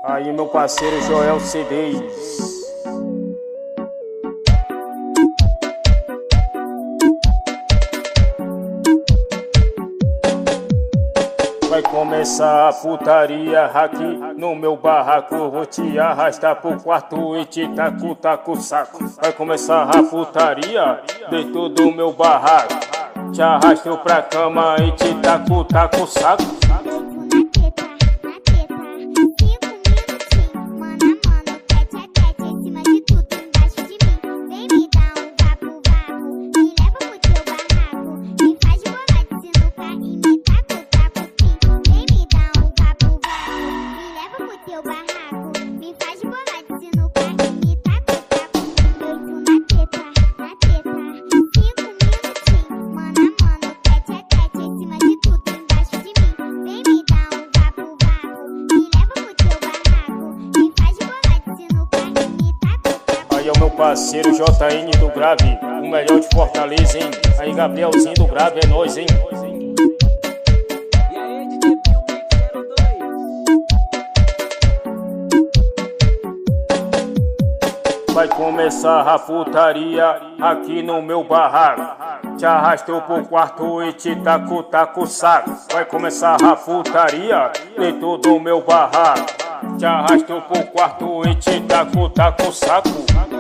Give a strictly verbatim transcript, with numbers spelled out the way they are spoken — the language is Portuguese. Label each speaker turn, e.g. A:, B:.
A: Aí meu parceiro Joel C Ds. Vai começar a putaria aqui no meu barraco. Vou te arrastar pro quarto e te taco, taco saco. Vai começar a putaria dentro do meu barraco. Te arrasto pra cama e te taco, taco saco. Aí é o meu parceiro J N do Grave, o melhor de Fortaleza, hein? Aí Gabrielzinho do Grave, é nóis, hein? Vai começar a putaria aqui no meu barraco. Te arrastou pro quarto e te taco, taco saco. Vai começar a putaria dentro do meu barraco. Te arrastou pro quarto e te taco, taco saco.